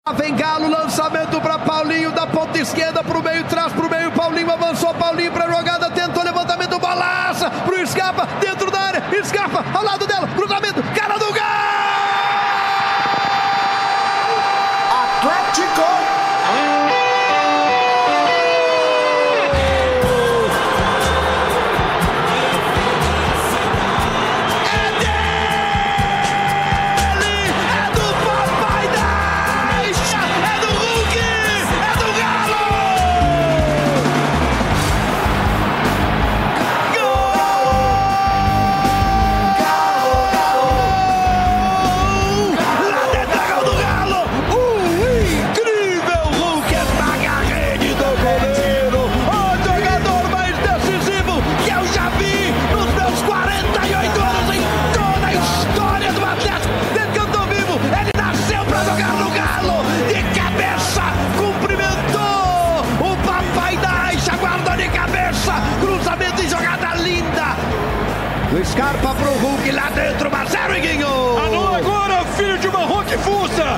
Vem Galo, lançamento para Paulinho, da ponta esquerda para o meio, traz para o meio, Paulinho avançou, Paulinho para a jogada, tentou levantamento, bolaça para o Scarpa, dentro da área, Scarpa ao lado dela, cruzamento, cara do gol! Atlético! Scarpa pro Hulk, lá dentro, Marcelo!